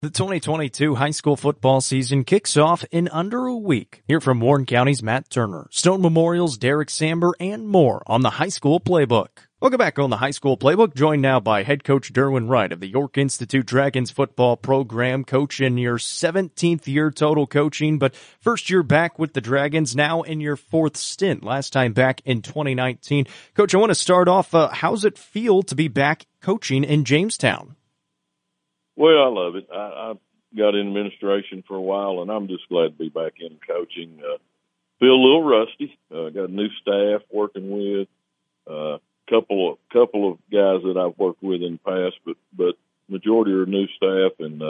The 2022 high school football season kicks off in under a week. Hear from Warren County's Matt Turner, Stone Memorial's Derek Samber, and more on the High School Playbook. Welcome back on the High School Playbook, joined now by head coach Derwin Wright of the York Institute Dragons football program. Coach, in your 17th year total coaching, but first year back with the Dragons, now in your fourth stint, last time back in 2019. Coach, I want to start off, how's it feel to be back coaching in Jamestown? Well, I love it. I got in administration for a while, and I'm just glad to be back in coaching. Feel a little rusty. Got a new staff working with, couple of guys that I've worked with in the past, but majority are new staff, and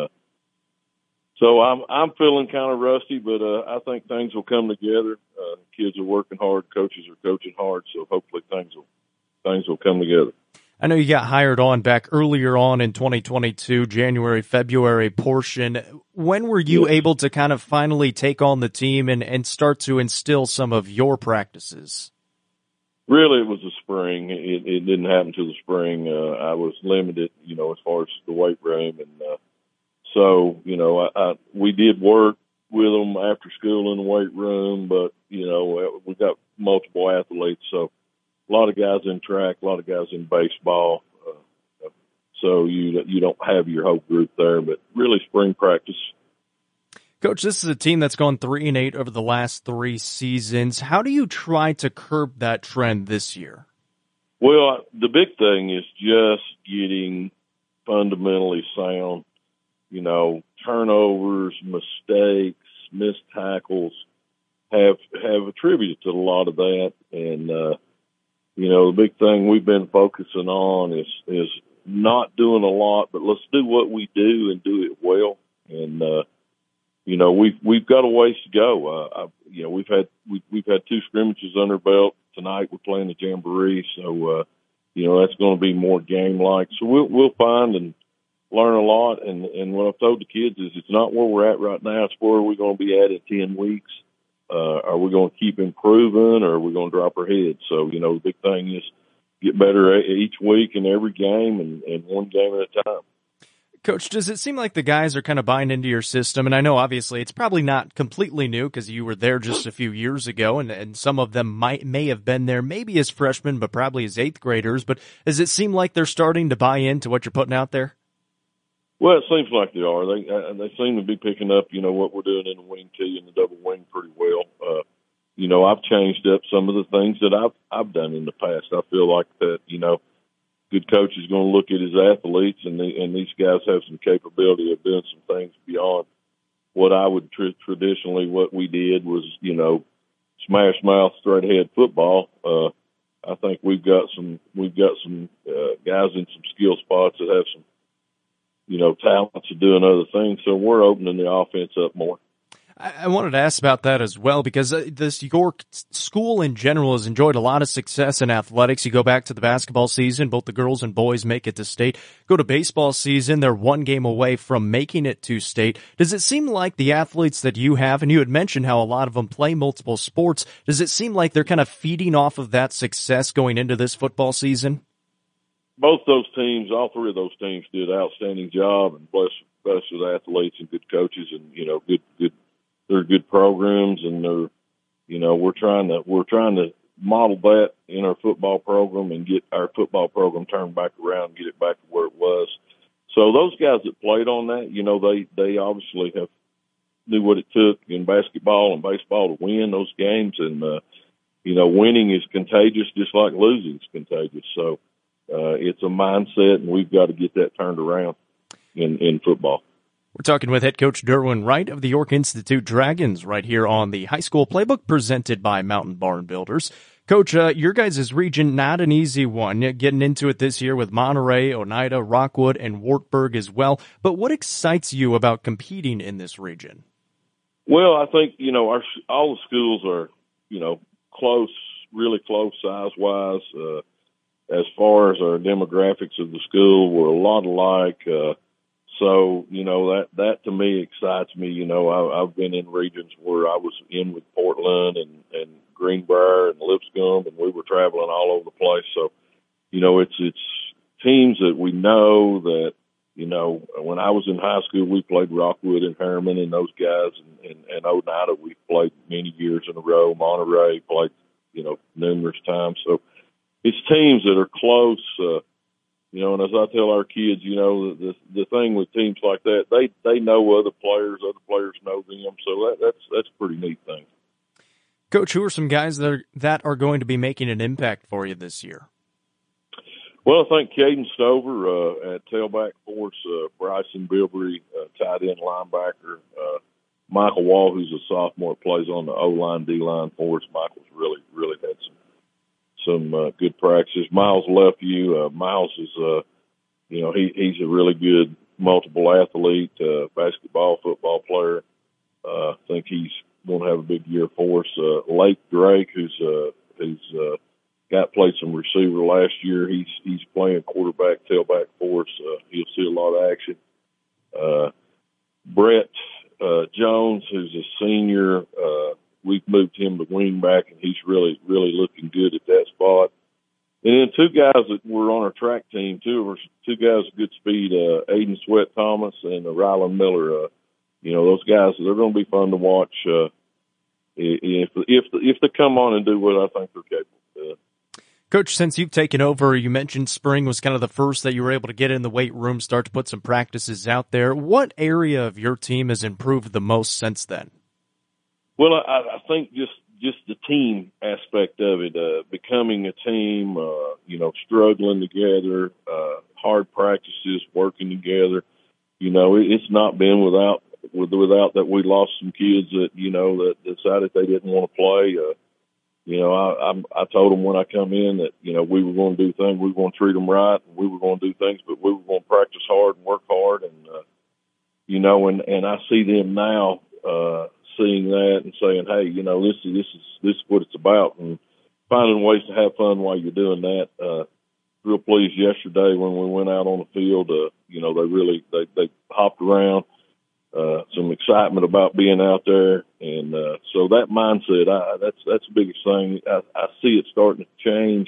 so I'm feeling kind of rusty, but I think things will come together. Kids are working hard, coaches are coaching hard, so hopefully things will come together. I know you got hired on back earlier on in 2022, January, February portion. When were you able to kind of finally take on the team and start to instill some of your practices? Really, it was the spring. It didn't happen till the spring. I was limited, as far as the weight room. And so, we did work with them after school in the weight room, but, we got multiple athletes. So, a lot of guys in track, a lot of guys in baseball. So you don't have your whole group there, but really spring practice. Coach, this is a team that's gone 3-8 over the last 3 seasons. How do you try to curb that trend this year? Well, the big thing is just getting fundamentally sound. Turnovers, mistakes, missed tackles have attributed to a lot of that, and the big thing we've been focusing on is not doing a lot, but let's do what we do and do it well. And we've got a ways to go. We've had 2 scrimmages under our belt tonight. We're playing the Jamboree, so that's going to be more game like. So we'll find and learn a lot. And what I've told the kids is it's not where we're at right now. It's where we're going to be at in 10 weeks. Are we going to keep improving, or are we going to drop our heads? So, the big thing is get better each week and every game and one game at a time. Coach, does it seem like the guys are kind of buying into your system? And I know, obviously, it's probably not completely new because you were there just a few years ago, and some of them may have been there maybe as freshmen, but probably as 8th graders. But does it seem like they're starting to buy into what you're putting out there? Well, it seems like they are. They seem to be picking up, what we're doing in the wing tee and the double wing pretty well. I've changed up some of the things that I've done in the past. I feel like that, good coach is going to look at his athletes, and these guys have some capability of doing some things beyond what I would traditionally. What we did was, smash mouth, straight ahead football. I think we've got some guys in some skill spots that have some talents of doing other things. So we're opening the offense up more. I wanted to ask about that as well, because this York school in general has enjoyed a lot of success in athletics. You go back to the basketball season, both the girls and boys make it to state. Go to baseball season, they're 1 game away from making it to state. Does it seem like the athletes that you have, and you had mentioned how a lot of them play multiple sports, does it seem like they're kind of feeding off of that success going into this football season? Both those teams, all 3 of those teams did an outstanding job, and blessed with athletes and good coaches, and they're good programs, and we're trying to model that in our football program and get our football program turned back around and get it back to where it was. So those guys that played on that, they obviously knew what it took in basketball and baseball to win those games, and winning is contagious just like losing is contagious. So it's a mindset, and we've got to get that turned around in football. We're talking with head coach Derwin Wright of the York Institute Dragons right here on the High School Playbook presented by Mountain Barn Builders. Coach, your guys' region, not an easy one. Getting into it this year with Monterey, Oneida, Rockwood, and Wartburg as well. But what excites you about competing in this region? Well, I think, all the schools are, close, really close size-wise. As far as our demographics of the school, we're a lot alike. So, that to me excites me. I've been in regions where I was in with Portland and Greenbrier and Lipscomb, and we were traveling all over the place. So, it's teams that we know that, You know, when I was in high school, we played Rockwood and Harriman and those guys, and Oneida we played many years in a row. Monterey played, you know, numerous times. So it's teams that are close. You know, and as I tell our kids, you know, the thing with teams like that, they know other players know them. So that's a pretty neat thing. Coach, who are some guys that are going to be making an impact for you this year? Well, I think Caden Stover at tailback for us, Bryson Bilbrey, tight end linebacker, Michael Wall, who's a sophomore, plays on the O-line, D-line for us. Michael's really had some good practices. Miles Lefew, Miles is, you know, he's a really good multiple athlete, basketball, football player. I think he's going to have a big year for us. Lake Drake, who's played some receiver last year. He's playing quarterback, tailback for us. He'll see a lot of action. Brett Jones, who's a senior, we've moved him to wing back, and he's really looking good at that spot. And then two guys that were on our track team, two guys of good speed, Aiden Sweat Thomas and Rylan Miller. You know, those guys, they're going to be fun to watch if they come on and do what I think they're capable of. Coach, since you've taken over, you mentioned spring was kind of the first that you were able to get in the weight room, start to put some practices out there. What area of your team has improved the most since then? Well, I think just the team aspect of it, becoming a team, you know, struggling together, hard practices, working together. You know, it's not been without that we lost some kids that, you know, that decided they didn't want to play. You know, I told them when I come in that, you know, we were going to do things, we were going to treat them right, and we were going to do things, but we were going to practice hard and work hard. And, you know, and I see them now, seeing that and saying, hey, you know, this is what it's about, and finding ways to have fun while you're doing that. Real pleased yesterday when we went out on the field. You know, they hopped around. Some excitement about being out there, and so that mindset, that's the biggest thing. I see it starting to change.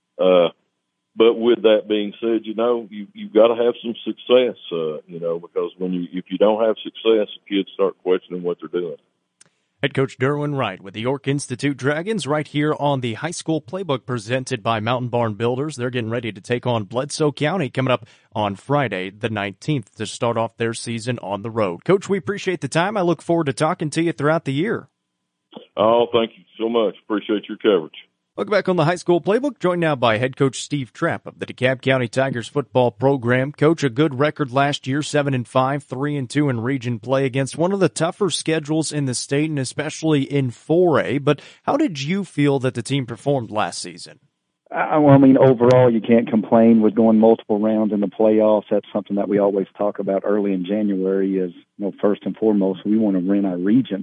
But with that being said, you know, you've got to have some success. You know, because if you don't have success, the kids start questioning what they're doing. Head coach Derwin Wright with the York Institute Dragons right here on the high school playbook presented by Mountain Barn Builders. They're getting ready to take on Bledsoe County coming up on Friday the 19th to start off their season on the road. Coach, we appreciate the time. I look forward to talking to you throughout the year. Oh, thank you so much. Appreciate your coverage. Welcome back on the high school playbook, joined now by head coach Steve Trapp of the DeKalb County Tigers football program. Coach, a good record last year, 7-5, 3-2 in region play against one of the tougher schedules in the state and especially in 4A. But how did you feel that the team performed last season? Well, I mean, overall, you can't complain with going multiple rounds in the playoffs. That's something that we always talk about early in January is, you know, first and foremost, we want to win our region.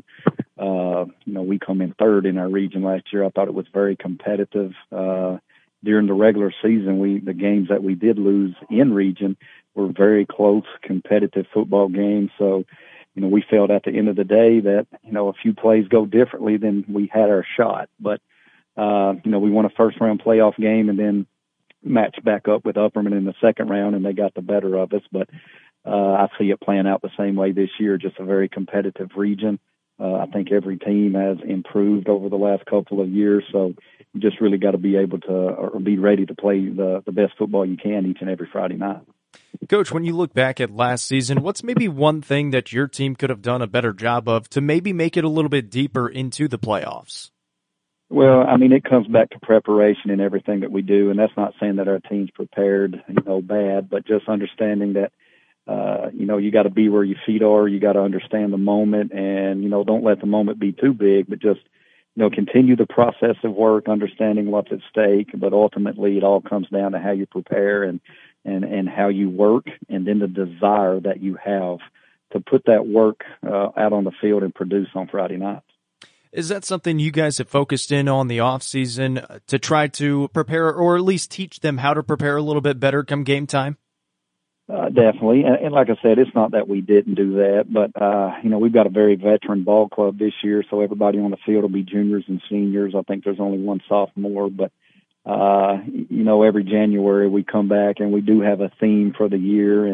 You know, we come in third in our region last year. I thought it was very competitive. During the regular season, the games that we did lose in region were very close, competitive football games. So, you know, we felt at the end of the day that, you know, a few plays go differently than we had our shot. But, you know, we won a first-round playoff game and then matched back up with Upperman in the second round, and they got the better of us. But I see it playing out the same way this year, just a very competitive region. I think every team has improved over the last couple of years, so you just really got to be able to or be ready to play the best football you can each and every Friday night. Coach, when you look back at last season, what's maybe one thing that your team could have done a better job of to maybe make it a little bit deeper into the playoffs? Well, I mean, it comes back to preparation and everything that we do, and that's not saying that our team's prepared, you know, bad, but just understanding that, you know, you got to be where your feet are. You got to understand the moment, and, you know, don't let the moment be too big, but just, you know, continue the process of work, understanding what's at stake. But ultimately, it all comes down to how you prepare and how you work, and then the desire that you have to put that work out on the field and produce on Friday nights. Is that something you guys have focused in on the off season to try to prepare or at least teach them how to prepare a little bit better come game time? Definitely. And like I said, it's not that we didn't do that, but, you know, we've got a very veteran ball club this year, so everybody on the field will be juniors and seniors. I think there's only one sophomore, but, you know, every January we come back and we do have a theme for the year, and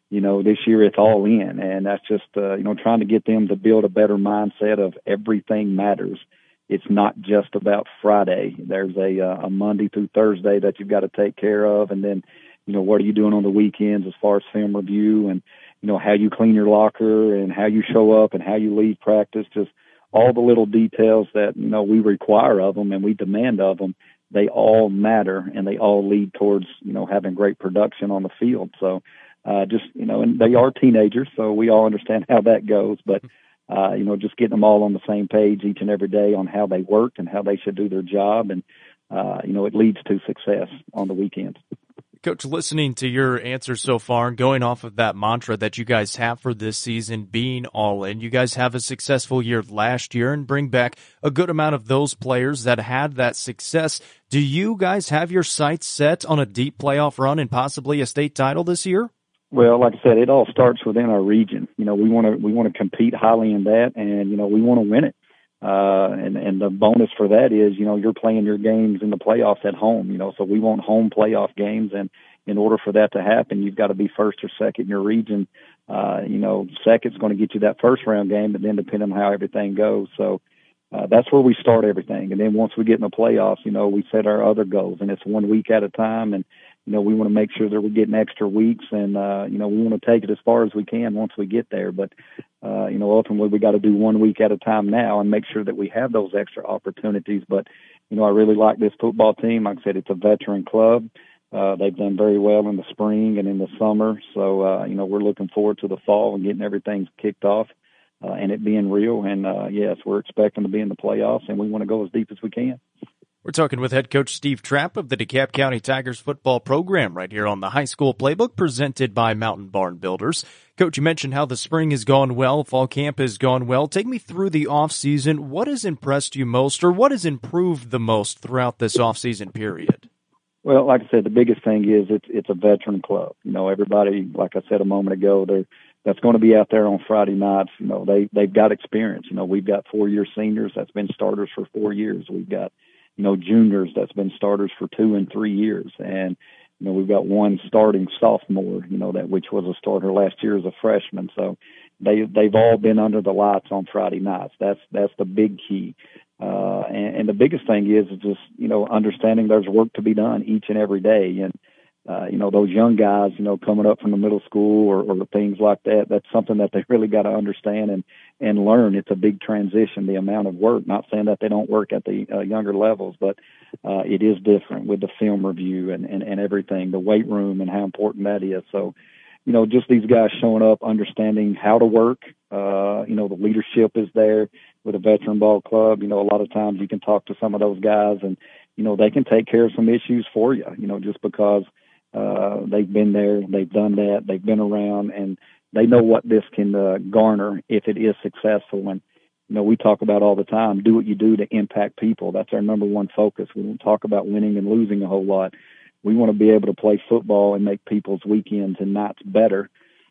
this year it's all in, and that's just, trying to get them to build a better mindset of everything matters. It's not just about Friday. There's a Monday through Thursday that you've got to take care of, and then, what are you doing on the weekends as far as film review and, how you clean your locker and how you show up and how you leave practice, just all the little details that, we require of them and we demand of them. They all matter, and they all lead towards, having great production on the field. So, and they are teenagers, so we all understand how that goes, but, just getting them all on the same page each and every day on how they work and how they should do their job. And, it leads to success on the weekends. Coach, listening to your answers so far and going off of that mantra that you guys have for this season, being all in, you guys have a successful year last year and bring back a good amount of those players that had that success. Do you guys have your sights set on a deep playoff run and possibly a state title this year? Well, like I said, it all starts within our region. We want to compete highly in that, and, we want to win it. And the bonus for that is, you're playing your games in the playoffs at home, so we want home playoff games. And in order for that to happen, you've got to be first or second in your region. Second's going to get you that first round game, but then depending on how everything goes. So, that's where we start everything. And then once we get in the playoffs, we set our other goals, and it's 1 week at a time. And, we want to make sure that we're getting extra weeks, and, we want to take it as far as we can once we get there. But, ultimately we got to do 1 week at a time now and make sure that we have those extra opportunities. But, I really like this football team. Like I said, it's a veteran club. They've done very well in the spring and in the summer. So, we're looking forward to the fall and getting everything kicked off, and it being real. And, yes, we're expecting to be in the playoffs, and we want to go as deep as we can. We're talking with head coach Steve Trapp of the DeKalb County Tigers football program right here on the High School Playbook presented by Mountain Barn Builders. Coach, you mentioned how the spring has gone well, fall camp has gone well. Take me through the off-season. What has impressed you most, or what has improved the most throughout this off-season period? Well, like I said, the biggest thing is it's a veteran club. Everybody, like I said a moment ago, that's going to be out there on Friday nights. They've got experience. We've got 4-year seniors that's been starters for 4 years. We've got juniors that's been starters for 2 and 3 years. And, we've got one starting sophomore, which was a starter last year as a freshman. So they've all been under the lights on Friday nights. That's the big key. And the biggest thing is just, understanding there's work to be done each and every day. And, those young guys, coming up from the middle school or things like that, that's something that they really got to understand and learn. It's a big transition, the amount of work, not saying that they don't work at the younger levels, but it is different with the film review and everything, the weight room and how important that is. So, just these guys showing up, understanding how to work, the leadership is there with a veteran ball club. A lot of times you can talk to some of those guys and, they can take care of some issues for you, just because they've been there, they've done that, they've been around, and they know what this can garner if it is successful. And, we talk about all the time, do what you do to impact people. That's our number one focus. We don't talk about winning and losing a whole lot. We want to be able to play football and make people's weekends and nights better.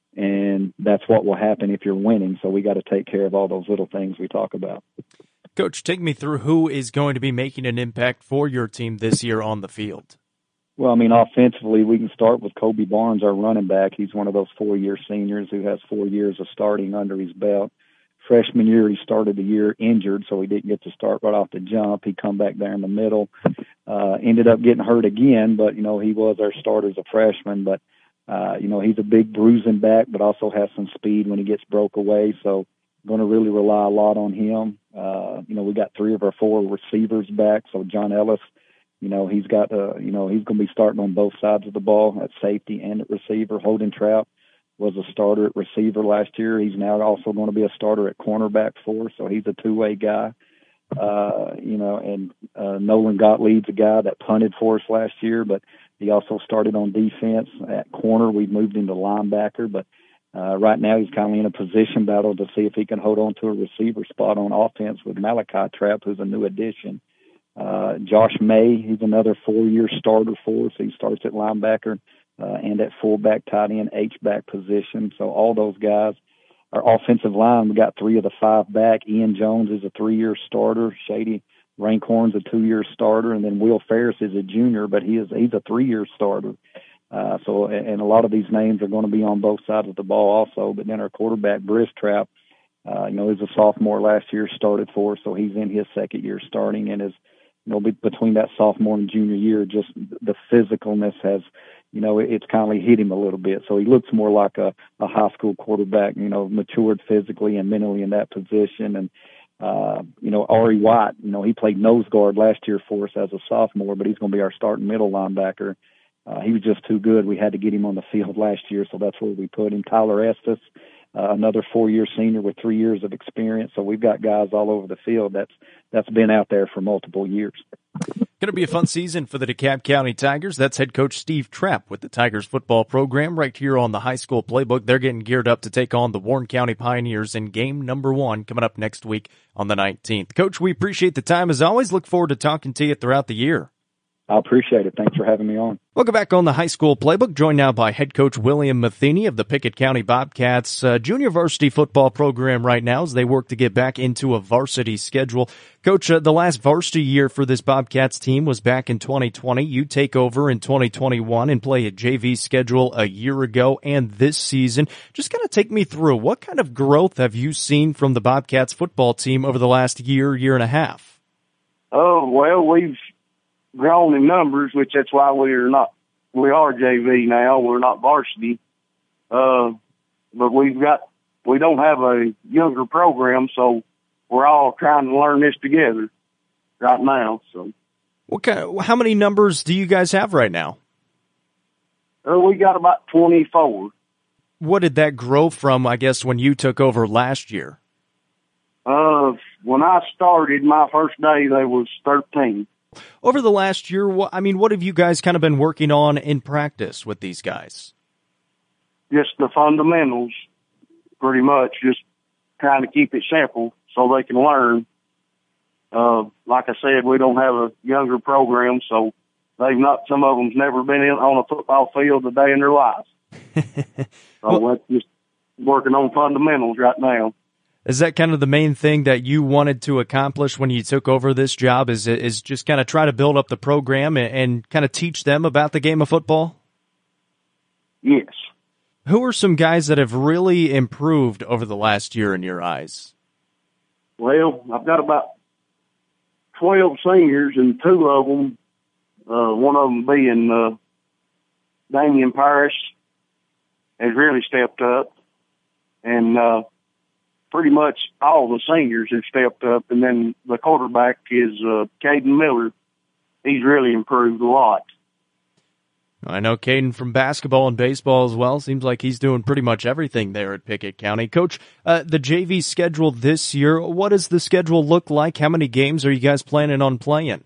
And that's what will happen if you're winning. So we got to take care of all those little things we talk about. Coach, take me through who is going to be making an impact for your team this year on the field. Well, offensively, we can start with Kobe Barnes, our running back. He's one of those 4-year seniors who has 4 years of starting under his belt. Freshman year, he started the year injured, so he didn't get to start right off the jump. He come back there in the middle, ended up getting hurt again, but, he was our starter as a freshman. But, he's a big bruising back, but also has some speed when he gets broke away. So going to really rely a lot on him. We got 3 of our 4 receivers back. So John Ellis, he's got, he's going to be starting on both sides of the ball at safety and at receiver. Holden Trout was a starter at receiver last year. He's now also going to be a starter at cornerback for us. So he's a two-way guy. Nolan Gottlieb's a guy that punted for us last year, but he also started on defense at corner. We've moved into linebacker, but right now he's kind of in a position battle to see if he can hold on to a receiver spot on offense with Malachi Trapp, who's a new addition. Josh May, he's another 4-year starter for us. He starts at linebacker and at fullback, tight end, H-back position. So all those guys. Our offensive line, we got 3 of the 5 back. Ian Jones is a 3-year starter. Shady Rankhorn's a 2-year starter. And then Will Ferris is a junior, but he's a 3-year starter. And a lot of these names are going to be on both sides of the ball also. But then our quarterback, Bristrap, he's a sophomore last year, started for us, so he's in his second year starting, and between that sophomore and junior year, just the physicalness has, it's kind of hit him a little bit. So he looks more like a high school quarterback, matured physically and mentally in that position. And, Ari White, he played nose guard last year for us as a sophomore, but he's going to be our starting middle linebacker. He was just too good. We had to get him on the field last year, so that's where we put him. Tyler Estes, another 4-year senior with 3 years of experience. So we've got guys all over the field that's been out there for multiple years. Going to be a fun season for the DeKalb County Tigers. That's head coach Steve Trapp with the Tigers football program right here on the High School Playbook. They're getting geared up to take on the Warren County Pioneers in game number 1 coming up next week on the 19th. Coach, we appreciate the time as always. Look forward to talking to you throughout the year. I appreciate it. Thanks for having me on. Welcome back on the High School Playbook, joined now by head coach William Matheny of the Pickett County Bobcats junior varsity football program right now as they work to get back into a varsity schedule. Coach, the last varsity year for this Bobcats team was back in 2020. You take over in 2021 and play a JV schedule a year ago and this season. Just kind of take me through, what kind of growth have you seen from the Bobcats football team over the last year and a half? Oh, well, we've grown in numbers, which that's why we are JV now. We're not varsity. But we don't have a younger program, so we're all trying to learn this together right now. So, how many numbers do you guys have right now? We got about 24. What did that grow from, I guess, when you took over last year? When I started my first day, there was 13. Over the last year, what have you guys kind of been working on in practice with these guys? Just the fundamentals, pretty much. Just trying to keep it simple so they can learn. Like I said, we don't have a younger program, so some of them's never been on a football field a day in their lives. So we're just working on fundamentals right now. Is that kind of the main thing that you wanted to accomplish when you took over this job, is just kind of try to build up the program and kind of teach them about the game of football? Yes. Who are some guys that have really improved over the last year in your eyes? Well, I've got about 12 seniors, and 2 of them, one of them being Damian Parrish, has really stepped up. And pretty much all the seniors have stepped up, and then the quarterback is Caden Miller. He's really improved a lot. I know Caden from basketball and baseball as well. Seems like he's doing pretty much everything there at Pickett County. Coach, the JV schedule this year, what does the schedule look like? How many games are you guys planning on playing?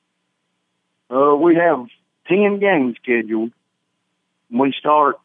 We have 10 games scheduled. We start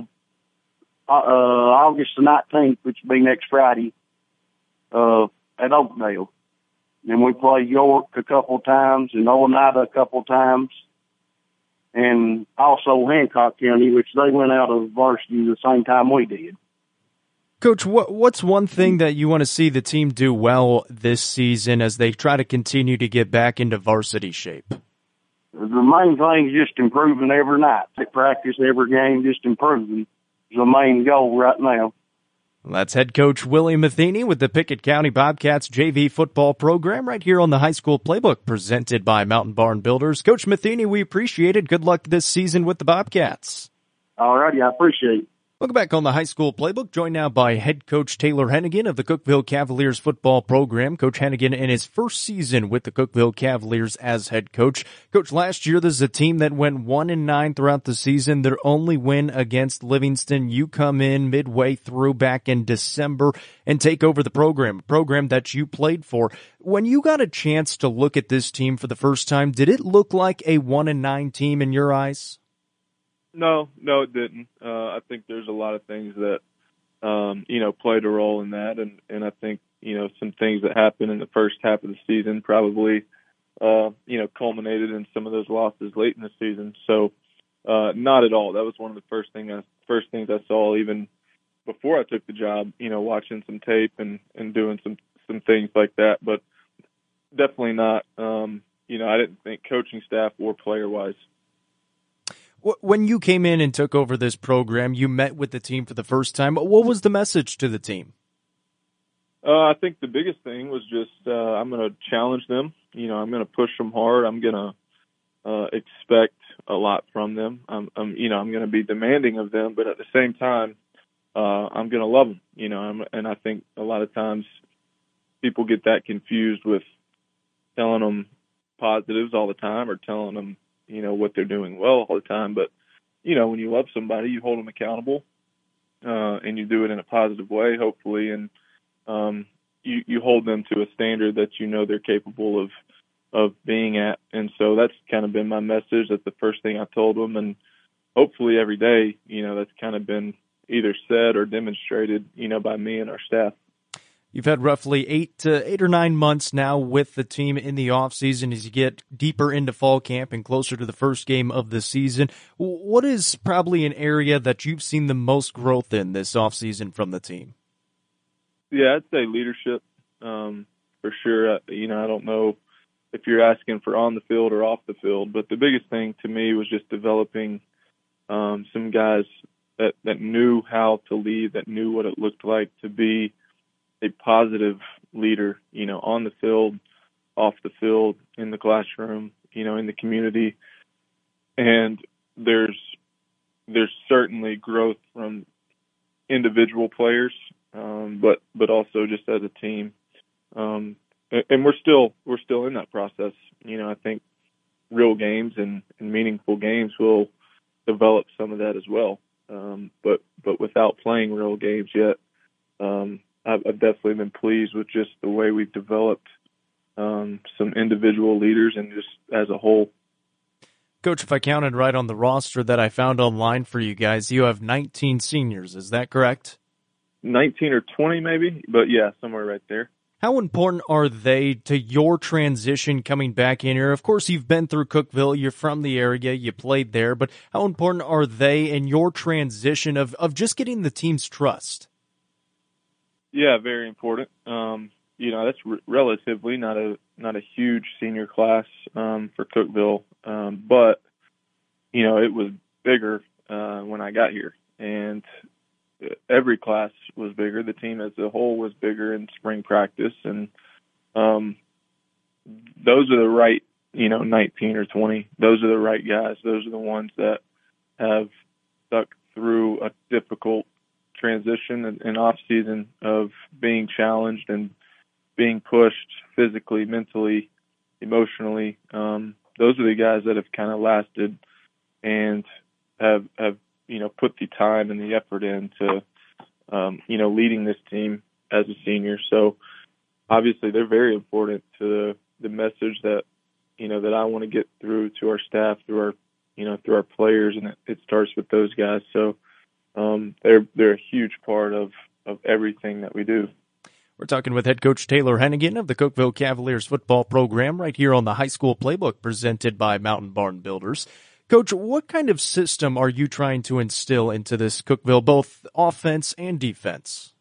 August the 19th, which will be next Friday, at Oakdale. And we play York a couple times and Oneida a couple times. And also Hancock County, which they went out of varsity the same time we did. Coach, what's one thing that you want to see the team do well this season as they try to continue to get back into varsity shape? The main thing is just improving every night. They practice every game, just improving is the main goal right now. Well, that's head coach William Matheny with the Pickett County Bobcats JV football program right here on the High School Playbook presented by Mountain Barn Builders. Coach Matheny, we appreciate it. Good luck this season with the Bobcats. All righty, I appreciate it. Welcome back on the High School Playbook, joined now by head coach Taylor Hennigan of the Cookeville Cavaliers football program. Coach Hennigan in his first season with the Cookeville Cavaliers as head coach. Coach, last year this is a team that went 1-9 throughout the season. Their only win against Livingston. You come in midway through back in December and take over the program, a program that you played for. When you got a chance to look at this team for the first time, did it look like a 1-9 team in your eyes? No, it didn't. I think there's a lot of things that, played a role in that. And I think, some things that happened in the first half of the season probably, culminated in some of those losses late in the season. So, not at all. That was one of the first things I saw even before I took the job, watching some tape and doing some things like that. But definitely not, I didn't think coaching staff or player-wise. When you came in and took over this program, you met with the team for the first time. What was the message to the team? I think the biggest thing was just I'm going to challenge them. I'm going to push them hard. I'm going to expect a lot from them. I'm going to be demanding of them, but at the same time, I'm going to love them. And I think a lot of times people get that confused with telling them positives all the time or telling them, what they're doing well all the time. But, when you love somebody, you hold them accountable, and you do it in a positive way, hopefully. And, you hold them to a standard that they're capable of being at. And so that's kind of been my message. That's the first thing I told them. And hopefully every day, that's kind of been either said or demonstrated, by me and our staff. You've had roughly 8 or 9 months now with the team in the offseason as you get deeper into fall camp and closer to the first game of the season. What is probably an area that you've seen the most growth in this offseason from the team? Yeah, I'd say leadership, for sure. I don't know if you're asking for on the field or off the field, but the biggest thing to me was just developing some guys that knew how to lead, that knew what it looked like to be a positive leader, on the field, off the field, in the classroom, in the community. And there's certainly growth from individual players, but also just as a team. And we're still in that process. I think real games and meaningful games will develop some of that as well. But without playing real games yet, I've definitely been pleased with just the way we've developed some individual leaders and just as a whole. Coach, if I counted right on the roster that I found online for you guys, you have 19 seniors. Is that correct? 19 or 20 maybe, but yeah, somewhere right there. How important are they to your transition coming back in here? Of course, you've been through Cookeville, you're from the area, you played there, but how important are they in your transition of just getting the team's trust? Yeah, very important. That's relatively not a huge senior class for Cookeville, but it was bigger when I got here, and every class was bigger. The team as a whole was bigger in spring practice, and those are the right 19 or 20. Those are the right guys. Those are the ones that have stuck through a difficult transition and off season of being challenged and being pushed physically, mentally, emotionally. Those are the guys that have kind of lasted and have put the time and the effort into leading this team as a senior. So obviously they're very important to the message that that I want to get through to our staff, through our players, and it starts with those guys. So they're a huge part of everything that we do. We're talking with head coach Taylor Hennigan of the Cookeville Cavaliers football program right here on the High School Playbook presented by Mountain Barn Builders. Coach, what kind of system are you trying to instill into this Cookeville, both offense and defense?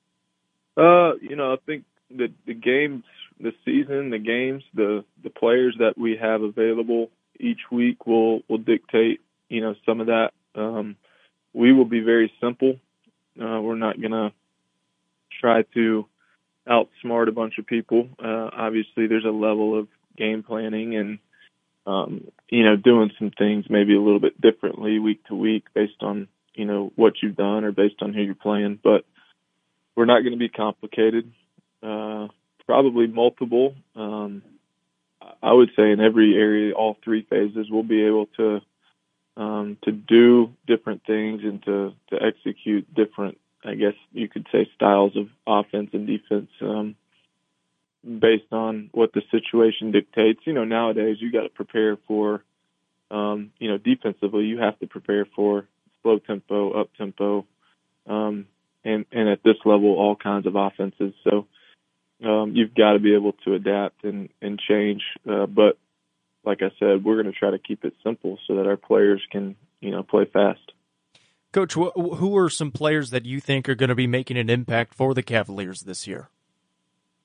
I think that the games, the season, the games, the players that we have available each week will dictate, some of that. We will be very simple. We're not going to try to outsmart a bunch of people. Obviously, there's a level of game planning and, doing some things maybe a little bit differently week to week based on, what you've done or based on who you're playing. But we're not going to be complicated, probably multiple. I would say in every area, all three phases, we'll be able to do different things and to execute different, I guess you could say, styles of offense and defense based on what the situation dictates. Nowadays you got to prepare for, defensively you have to prepare for slow tempo, up tempo, and at this level, all kinds of offenses. So you've got to be able to adapt and change. But like I said, we're going to try to keep it simple so that our players can, play fast. Coach, who are some players that you think are going to be making an impact for the Cavaliers this year?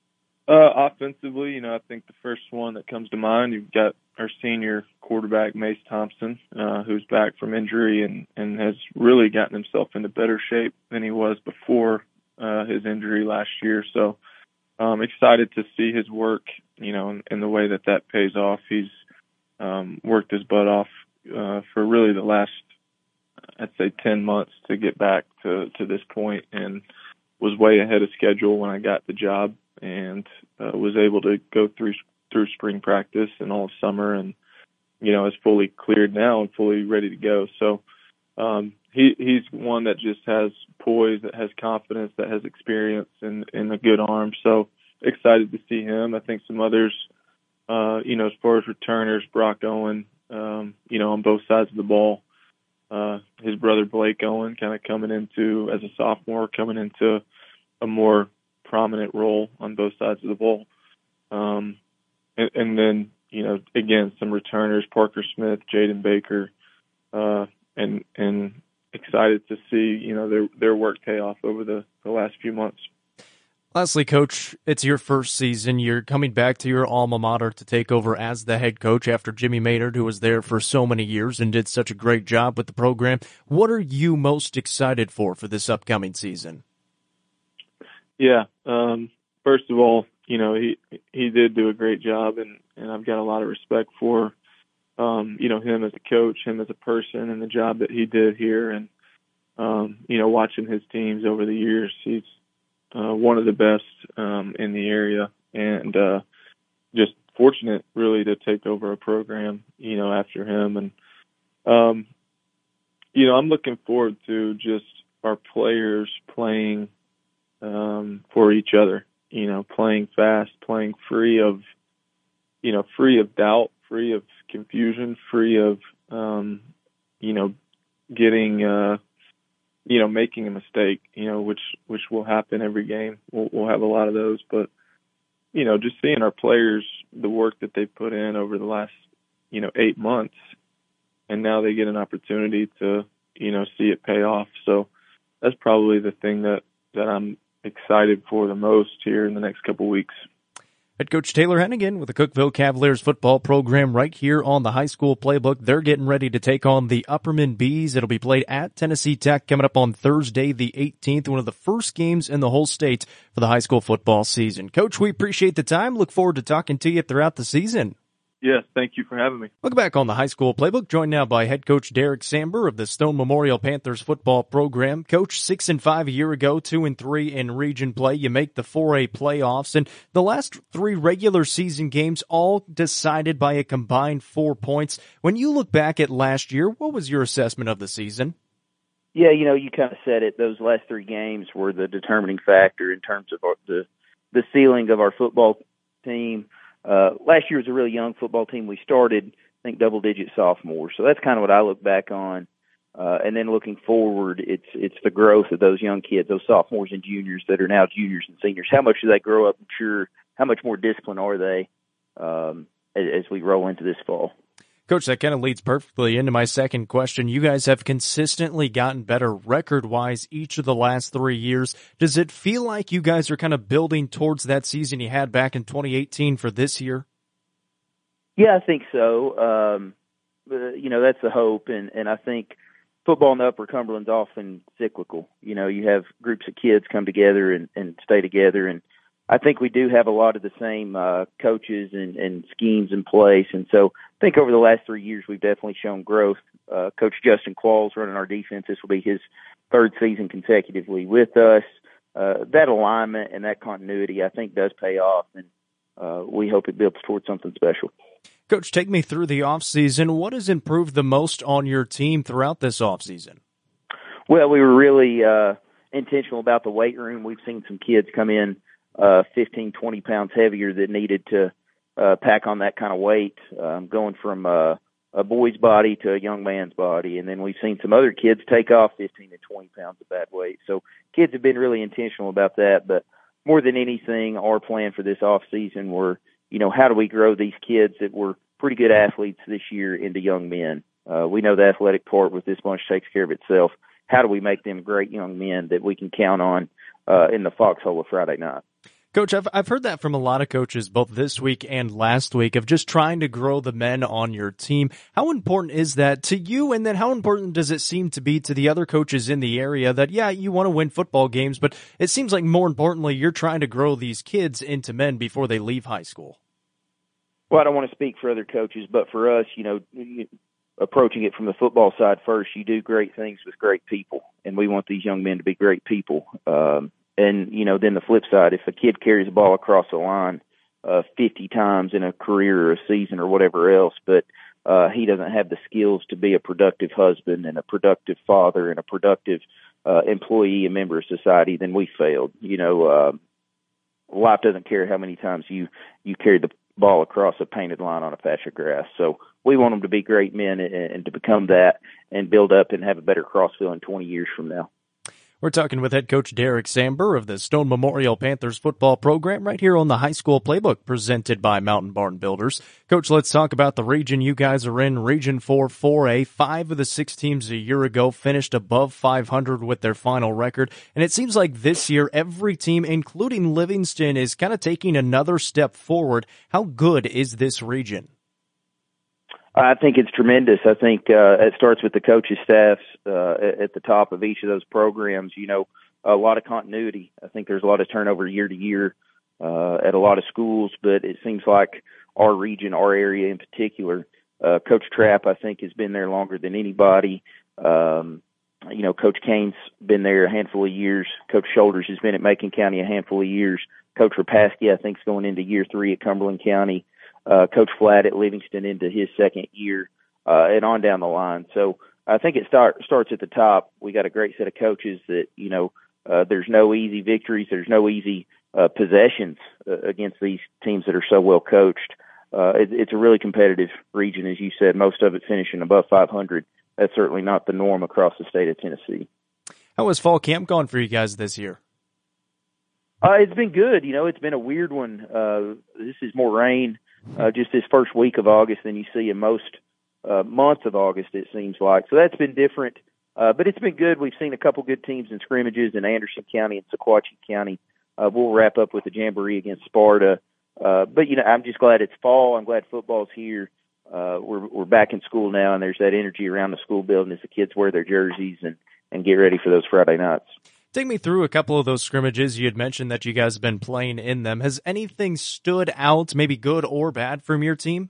Offensively, I think the first one that comes to mind, you've got our senior quarterback, Mace Thompson, who's back from injury and has really gotten himself into better shape than he was before his injury last year. So excited to see his work, and the way that pays off. He's worked his butt off for really the last, I'd say, 10 months to get back to this point, and was way ahead of schedule when I got the job, and was able to go through spring practice and all of summer, and is fully cleared now and fully ready to go. So he's one that just has poise, that has confidence, that has experience, and a good arm. So excited to see him. I think some others, as far as returners, Brock Owen, on both sides of the ball. His brother Blake Owen kind of coming into, as a sophomore, coming into a more prominent role on both sides of the ball. And then, again, some returners, Parker Smith, Jaden Baker, and excited to see, their work pay off over the last few months. Lastly, Coach, it's your first season. You're coming back to your alma mater to take over as the head coach after Jimmy Maynard, who was there for so many years and did such a great job with the program. What are you most excited for this upcoming season? Yeah. First of all, he did do a great job, and I've got a lot of respect for, him as a coach, him as a person, and the job that he did here. And, watching his teams over the years, he's one of the best in the area, and just fortunate really to take over a program, after him. And, I'm looking forward to just our players playing for each other, playing fast, playing free of doubt, free of confusion, free of, getting, making a mistake, which will happen every game. We'll have a lot of those, but, just seeing our players, the work that they put in over the last, 8 months, and now they get an opportunity to, see it pay off. So that's probably the thing that I'm excited for the most here in the next couple weeks. Head Coach Taylor Hennigan with the Cookeville Cavaliers football program right here on the High School Playbook. They're getting ready to take on the Upperman Bees. It'll be played at Tennessee Tech coming up on Thursday the 18th, one of the first games in the whole state for the high school football season. Coach, we appreciate the time. Look forward to talking to you throughout the season. Yes, thank you for having me. Welcome back on the High School Playbook, joined now by head coach Derek Samber of the Stone Memorial Panthers football program. Coach, 6-5 a year ago, 2-3 in region play. You make the 4A playoffs, and the last 3 regular season games all decided by a combined 4 points. When you look back at last year, what was your assessment of the season? Yeah, you kind of said it. Those last 3 games were the determining factor in terms of the ceiling of our football team. Last year was a really young football team. We started, I think, double-digit sophomores. So that's kind of what I look back on. And then looking forward, it's the growth of those young kids, those sophomores and juniors that are now juniors and seniors. How much do they grow up, mature? How much more disciplined are they as we roll into this fall? Coach, that kind of leads perfectly into my second question. You guys have consistently gotten better record-wise each of the last 3 years. Does it feel like you guys are kind of building towards that season you had back in 2018 for this year? Yeah, I think so. That's the hope, and I think football in the Upper Cumberland's often cyclical. You have groups of kids come together and stay together, and I think we do have a lot of the same coaches and schemes in place. And so I think over the last 3 years, we've definitely shown growth. Coach Justin Qualls running our defense. This will be his 3rd season consecutively with us. That alignment and that continuity, I think, does pay off, and we hope it builds towards something special. Coach, take me through the offseason. What has improved the most on your team throughout this offseason? Well, we were really intentional about the weight room. We've seen some kids come in 15, 20 pounds heavier that needed to pack on that kind of weight, going from a boy's body to a young man's body. And then we've seen some other kids take off 15 to 20 pounds of bad weight. So kids have been really intentional about that. But more than anything, our plan for this off season were, how do we grow these kids that were pretty good athletes this year into young men? We know the athletic part with this bunch takes care of itself. How do we make them great young men that we can count on in the foxhole of Friday night? Coach, I've heard that from a lot of coaches, both this week and last week, of just trying to grow the men on your team. How important is that to you? And then how important does it seem to be to the other coaches in the area that, yeah, you want to win football games, but it seems like more importantly, you're trying to grow these kids into men before they leave high school? Well, I don't want to speak for other coaches, but for us, approaching it from the football side first, you do great things with great people, and we want these young men to be great people. And, then the flip side, if a kid carries the ball across the line 50 times in a career or a season or whatever else, but he doesn't have the skills to be a productive husband and a productive father and a productive employee and member of society, then we failed. Life doesn't care how many times you carry the ball across a painted line on a patch of grass. So we want them to be great men and to become that and build up and have a better Crossville in 20 years from now. We're talking with head coach Derek Samber of the Stone Memorial Panthers football program right here on the High School Playbook presented by Mountain Barn Builders. Coach, let's talk about the region you guys are in, Region 4 4A. 5 of the 6 teams a year ago finished above 500 with their final record. And it seems like this year every team, including Livingston, is kind of taking another step forward. How good is this region? I think it's tremendous. I think it starts with the coaches' staffs at the top of each of those programs. A lot of continuity. I think there's a lot of turnover year to year at a lot of schools, but it seems like our region, our area in particular, Coach Trapp, I think, has been there longer than anybody. Coach Kane's been there a handful of years. Coach Shoulders has been at Macon County a handful of years. Coach Rapaski, I think, is going into year 3 at Cumberland County. Coach Flatt at Livingston into his second year, and on down the line. So I think it starts at the top. We got a great set of coaches that, there's no easy victories. There's no easy possessions against these teams that are so well coached. It's a really competitive region, as you said, most of it finishing above 500. That's certainly not the norm across the state of Tennessee. How has fall camp gone for you guys this year? It's been good. It's been a weird one. This is more rain. Just this first week of August than you see in most months of August, it seems like. So that's been different, but it's been good. We've seen a couple good teams in scrimmages in Anderson County and Sequatchie County. We'll wrap up with the Jamboree against Sparta. But, I'm just glad it's fall. I'm glad football's here. We're back in school now, and there's that energy around the school building as the kids wear their jerseys and get ready for those Friday nights. Take me through a couple of those scrimmages. You had mentioned that you guys have been playing in them. Has anything stood out, maybe good or bad, from your team?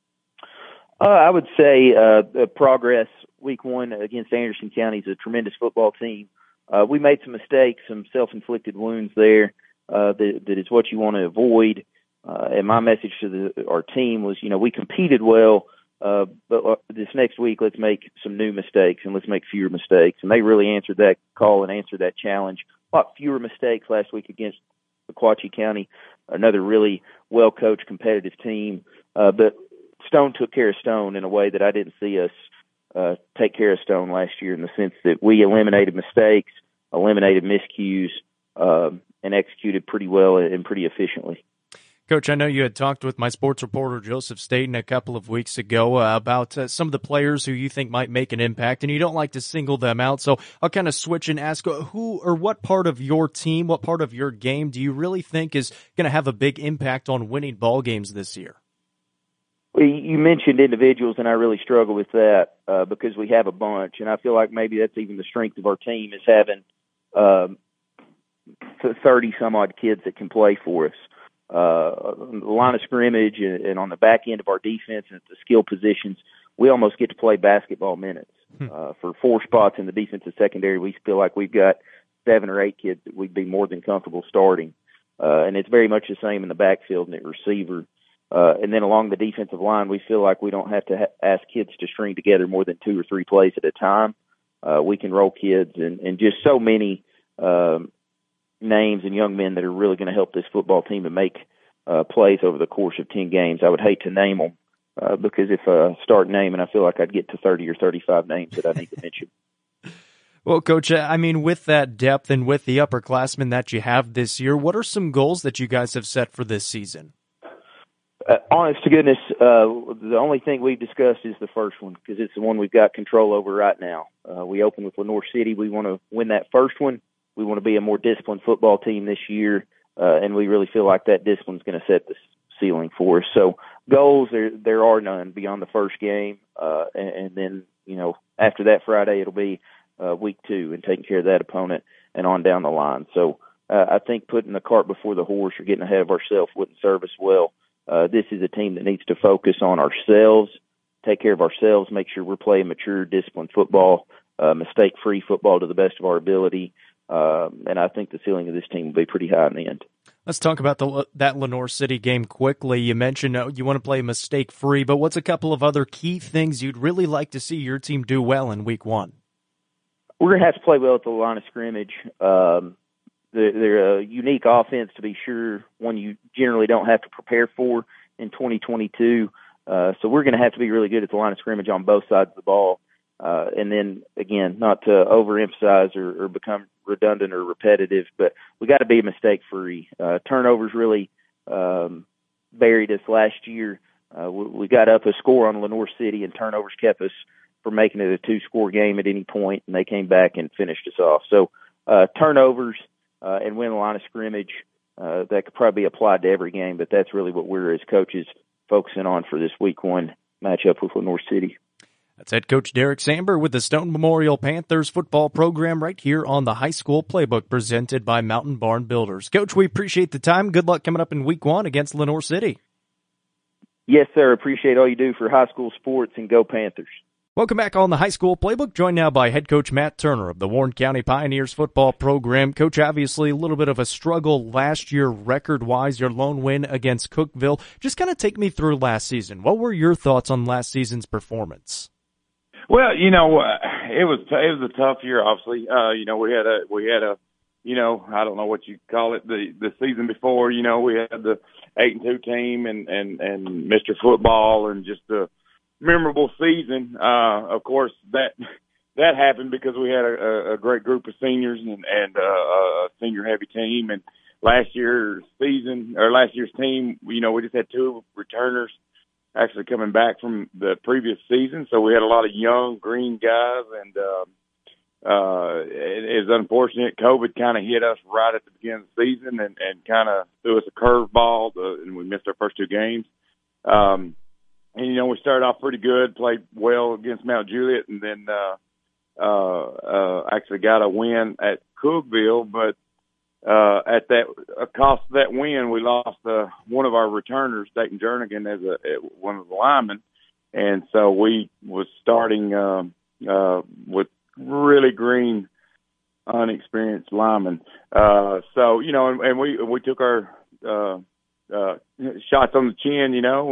I would say progress. Week 1 against Anderson County is a tremendous football team. We made some mistakes, some self-inflicted wounds there that is what you want to avoid. And my message to our team was, we competed well, but this next week, let's make some new mistakes and let's make fewer mistakes. And they really answered that call and answered that challenge. A lot fewer mistakes last week against Sequatchie County, another really well-coached, competitive team. But Stone took care of Stone in a way that I didn't see us take care of Stone last year, in the sense that we eliminated mistakes, eliminated miscues, and executed pretty well and pretty efficiently. Coach, I know you had talked with my sports reporter, Joseph Staten, a couple of weeks ago about some of the players who you think might make an impact, and you don't like to single them out. So I'll kind of switch and ask who or what part of your team, what part of your game do you really think is going to have a big impact on winning ball games this year? Well, you mentioned individuals, and I really struggle with that because we have a bunch, and I feel like maybe that's even the strength of our team, is having 30-some-odd kids that can play for us. On the line of scrimmage and on the back end of our defense and at the skill positions, we almost get to play basketball minutes. For 4 spots in the defensive secondary, we feel like we've got 7 or 8 kids that we'd be more than comfortable starting. And it's very much the same in the backfield and at receiver. And then along the defensive line, we feel like we don't have to ask kids to string together more than 2 or 3 plays at a time. We can roll kids and just so many names and young men that are really going to help this football team to make plays over the course of 10 games. I would hate to name them because if I start naming, I feel like I'd get to 30 or 35 names that I need to mention. Well, Coach, I mean, with that depth and with the upperclassmen that you have this year, what are some goals that you guys have set for this season? Honest to goodness, the only thing we've discussed is the first one because it's the one we've got control over right now. We open with Lenoir City. We want to win that first one. We want to be a more disciplined football team this year. and we really feel like that discipline's going to set the ceiling for us. So goals, there are none beyond the first game, and then, you know, after that Friday, it'll be week 2 and taking care of that opponent and on down the line. So I think putting the cart before the horse or getting ahead of ourselves wouldn't serve us well. This is a team that needs to focus on ourselves, take care of ourselves, make sure we're playing mature, disciplined football, mistake-free football to the best of our ability. And I think the ceiling of this team will be pretty high in the end. Let's talk about that Lenoir City game quickly. You mentioned you want to play mistake-free, but what's a couple of other key things you'd really like to see your team do well in week 1? We're going to have to play well at the line of scrimmage. They're a unique offense, to be sure, one you generally don't have to prepare for in 2022. So we're going to have to be really good at the line of scrimmage on both sides of the ball. And then, again, not to overemphasize or become redundant or repetitive, but we got to be mistake-free. Turnovers really buried us last year. We got up a score on Lenoir City, and turnovers kept us from making it a 2-score game at any point, and they came back and finished us off. So turnovers and win the line of scrimmage, that could probably be applied to every game, but that's really what we're, as coaches, focusing on for this week 1 matchup with Lenoir City. That's head coach Derek Samber with the Stone Memorial Panthers football program right here on the High School Playbook presented by Mountain Barn Builders. Coach, we appreciate the time. Good luck coming up in week 1 against Lenoir City. Yes, sir. Appreciate all you do for high school sports, and go Panthers. Welcome back on the High School Playbook, joined now by head coach Matt Turner of the Warren County Pioneers football program. Coach, obviously a little bit of a struggle last year record-wise, your lone win against Cookeville. Just kind of take me through last season. What were your thoughts on last season's performance? Well, you know, it was a tough year, obviously. You know, we had a, you know, I don't know what you call it, the season before, you know, we had the 8-2 team and Mr. Football and just a memorable season. Of course, that happened because we had a great group of seniors and a senior heavy team. And last year's team, you know, we just had 2 returners actually coming back from the previous season. So we had a lot of young green guys, and it is unfortunate. COVID kind of hit us right at the beginning of the season and kind of threw us a curveball, and we missed our first 2 games. And, you know, we started off pretty good, played well against Mount Juliet, and then actually got a win at Cookeville. But at that cost of that win, we lost one of our returners, Dayton Jernigan, as one of the linemen. And so we was starting with really green, unexperienced linemen. So, you know, and we took our shots on the chin, you know,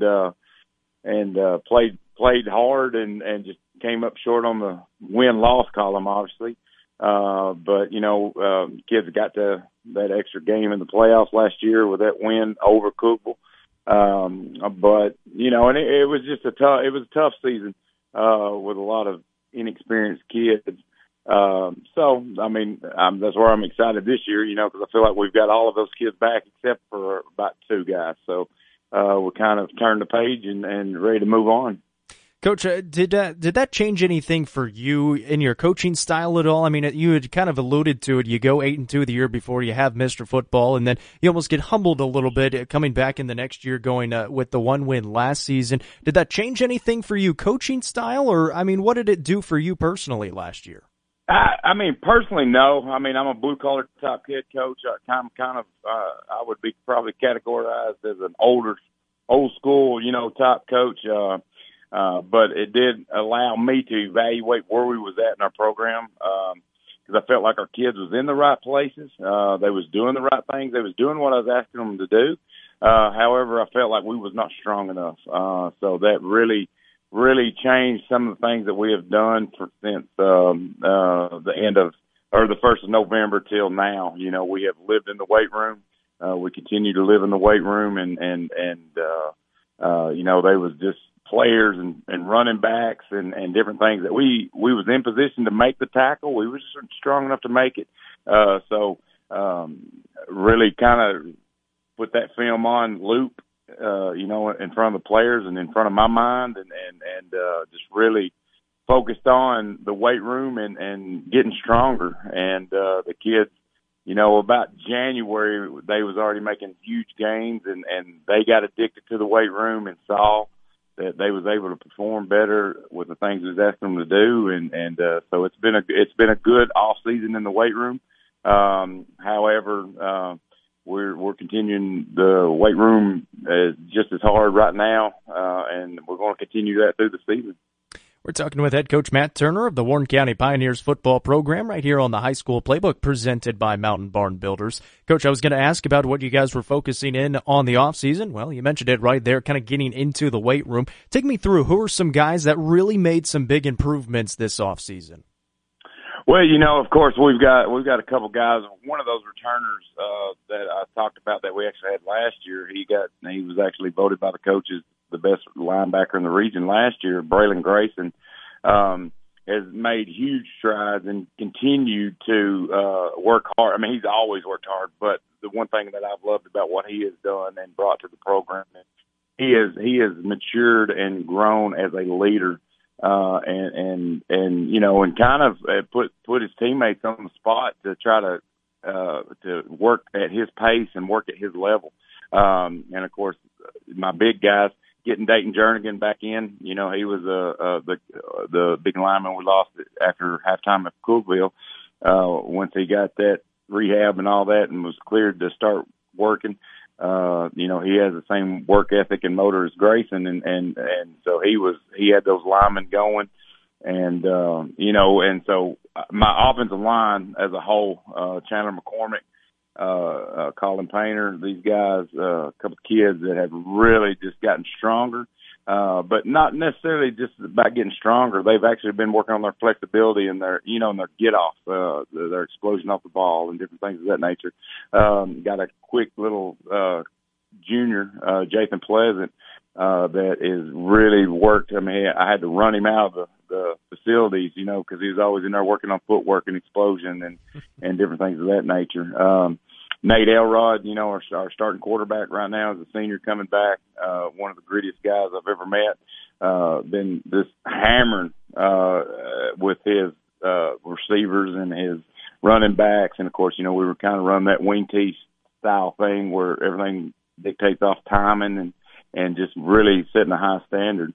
and played hard and just came up short on the win-loss column, obviously. But, you know, kids got to that extra game in the playoffs last year with that win over Cookeville. But, you know, and it was just a tough season, with a lot of inexperienced kids. So, I mean, that's where I'm excited this year, you know, because I feel like we've got all of those kids back except for about 2 guys. So, we kind of turned the page and ready to move on. Coach, did that change anything for you in your coaching style at all? I mean, you had kind of alluded to it. You go 8-2 the year before, you have Mr. Football, and then you almost get humbled a little bit coming back in the next year going with the 1 win last season. Did that change anything for you coaching style, or, I mean, what did it do for you personally last year? I mean, personally, no. I mean, I'm a blue-collar type head coach. I would be probably categorized as an old school, you know, type coach. But it did allow me to evaluate where we was at in our program, because I felt like our kids was in the right places. They was doing the right things. They was doing what I was asking them to do. However, I felt like we was not strong enough. So that really changed some of the things that we have done since the end of, or the 1st of November till now. You know, we have lived in the weight room. We continue to live in the weight room, and you know, they was just players and running backs and different things that we was in position to make the tackle. We were just strong enough to make it. So really kind of put that film on loop, you know, in front of the players and in front of my mind, and just really focused on the weight room and getting stronger. And the kids, about January, they was already making huge gains, and they got addicted to the weight room and saw that they was able to perform better with the things we was asking them to do, and so it's been a good off season in the weight room. However, we're continuing the weight room just as hard right now, and we're going to continue that through the season. We're talking with head coach Matt Turner of the Warren County Pioneers football program right here on the High School Playbook presented by Mountain Barn Builders. Coach, I was going to ask about what you guys were focusing in on the offseason. Well, you mentioned it right there, kind of getting into the weight room. Take me through who are some guys that really made some big improvements this offseason? Well, of course, we've got a couple guys. One of those returners that I talked about that we actually had last year, he was actually voted by the coaches the best linebacker in the region last year. Braylon Grayson has made huge strides and continued to work hard. I mean, he's always worked hard, but the one thing that I've loved about what he has done and brought to the program, he has matured and grown as a leader. And kind of put his teammates on the spot to try to work at his pace and work at his level. And of course, my big guys getting Dayton Jernigan back in. He was the big lineman we lost after halftime at Cookville. Once he got that rehab and all that and was cleared to start working. He has the same work ethic and motor as Grayson, and so he had those linemen going, and so my offensive line as a whole, Chandler McCormick, Colin Painter, these guys, a couple of kids that have really just gotten stronger, but not necessarily just about getting stronger. They've actually been working on their flexibility and their get off, their explosion off the ball and different things of that nature. Got a quick little, junior, Jathan Pleasant, that is really worked. I mean, I had to run him out of the facilities, cause he was always in there working on footwork and explosion and different things of that nature. Nate Elrod, our starting quarterback right now is a senior coming back, one of the grittiest guys I've ever met. Been this hammering, with his, receivers and his running backs. And of course, we were kind of running that wing tee style thing where everything dictates off timing and just really setting a high standard.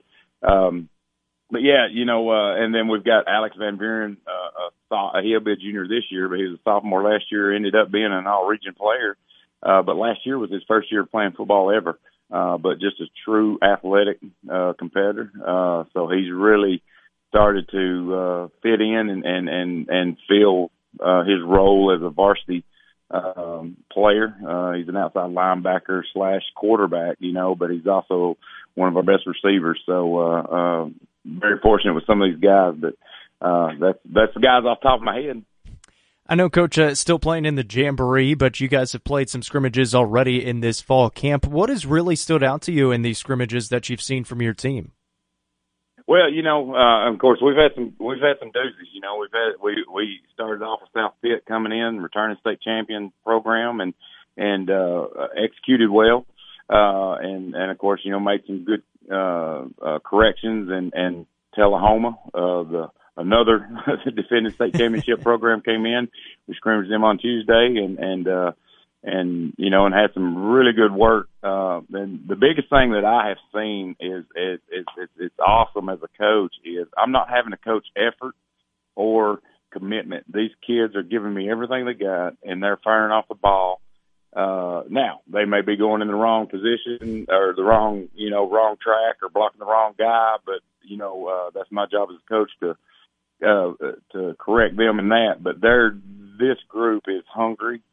But yeah, and then we've got Alex Van Buren, he'll be a junior this year, but he was a sophomore last year, ended up being an all-region player. But last year was his first year playing football ever, but just a true athletic competitor. So he's really started to fit in and feel his role as a varsity player. He's an outside linebacker / quarterback, but he's also one of our best receivers. So very fortunate with some of these guys, but that's the guys off the top of my head. I know Coach is still playing in the Jamboree, but you guys have played some scrimmages already in this fall camp. What has really stood out to you in these scrimmages that you've seen from your team? Well, of course we've had some doozies. We started off with South Pitt coming in, returning state champion program, and executed well, and of course made some good corrections, and Tullahoma, another defending state championship program came in. We scrimmaged them on Tuesday and had some really good work. And the biggest thing that I have seen is it's awesome as a coach is I'm not having to coach effort or commitment. These kids are giving me everything they got, and they're firing off the ball. Now they may be going in the wrong position or the wrong track or blocking the wrong guy, but that's my job as a coach to correct them in that. But this group is hungry.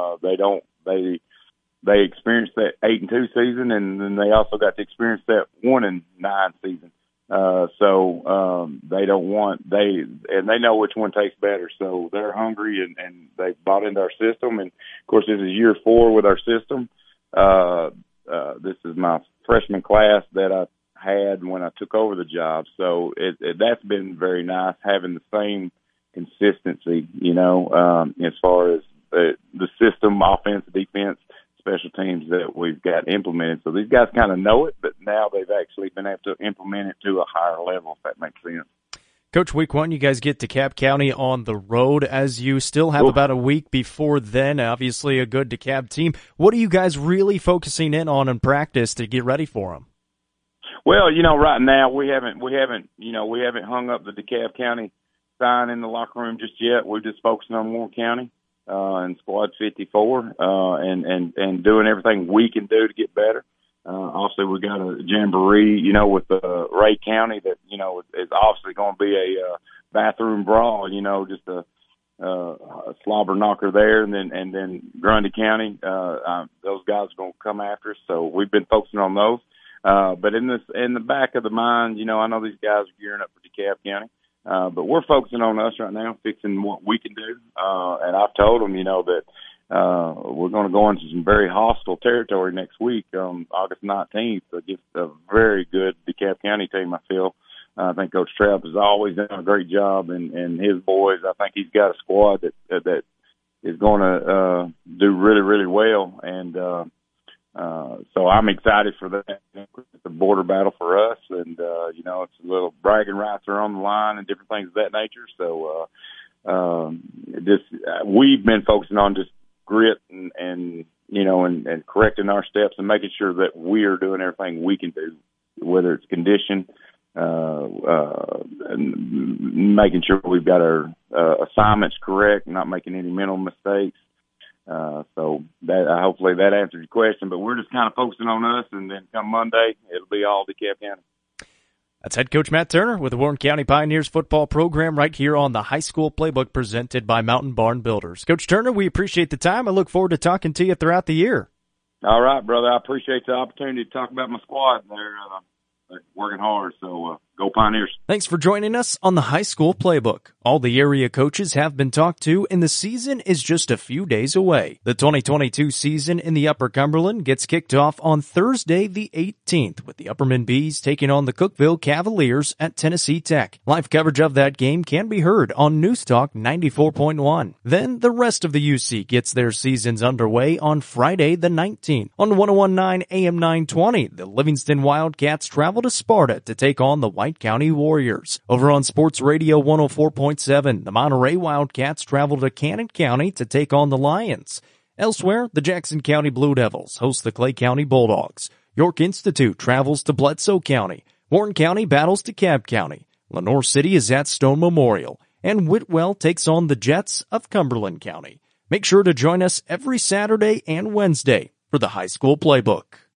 They experienced that 8-2 season, and then they also got to experience that 1-9 season. So they know which one tastes better. So they're hungry and they bought into our system. And of course, this is year 4 with our system. This is my freshman class that I had when I took over the job. So that's been very nice having the same consistency, as far as the system, offense, defense, special teams that we've got implemented. So these guys kind of know it, but now they've actually been able to implement it to a higher level, if that makes sense. Coach, week 1, you guys get DeKalb County on the road. As you still have about a week before then, obviously a good DeKalb team. What are you guys really focusing in on in practice to get ready for them? Well, right now we haven't hung up the DeKalb County sign in the locker room just yet. We're just focusing on Warren County and Squad 54 and doing everything we can do to get better. Obviously, we got a jamboree, with Ray County that is obviously going to be a bathroom brawl. Just a slobber knocker there, and then Grundy County. Those guys are going to come after us, so we've been focusing on those. But in the back of the mind, I know these guys are gearing up for DeKalb County, but we're focusing on us right now, fixing what we can do. And I've told them, that we're going to go into some very hostile territory next week, August 19th, against a very good DeKalb County team, I feel. I think Coach Trapp has always done a great job, and his boys, I think he's got a squad that is going to do really, really well. And so I'm excited for that. It's a border battle for us, and it's a little bragging rights are on the line and different things of that nature. So we've been focusing on just grit and correcting our steps and making sure that we are doing everything we can do, whether it's condition, and making sure we've got our assignments correct, not making any mental mistakes. So that hopefully that answers your question, but we're just kind of focusing on us, and then come Monday, it'll be all DeKalb County. That's head coach Matt Turner with the Warren County Pioneers football program right here on the High School Playbook presented by Mountain Barn Builders. Coach Turner, we appreciate the time. I look forward to talking to you throughout the year. All right, brother. I appreciate the opportunity to talk about my squad. They're working hard, so go Pioneers. Thanks for joining us on the High School Playbook. All the area coaches have been talked to, and the season is just a few days away. The 2022 season in the Upper Cumberland gets kicked off on Thursday the 18th, with the Upperman Bees taking on the Cookeville Cavaliers at Tennessee Tech. Live coverage of that game can be heard on News Talk 94.1. Then the rest of the UC gets their seasons underway on Friday the 19th. On 101.9 AM 920, the Livingston Wildcats travel to Sparta to take on the White County Warriors. Over on Sports Radio 104.7, the Monterey Wildcats travel to Cannon County to take on the Lions. Elsewhere, the Jackson County Blue Devils host the Clay County Bulldogs. York Institute travels to Bledsoe County. Warren County battles DeKalb County. Lenoir City is at Stone Memorial. And Whitwell takes on the Jets of Cumberland County. Make sure to join us every Saturday and Wednesday for the High School Playbook.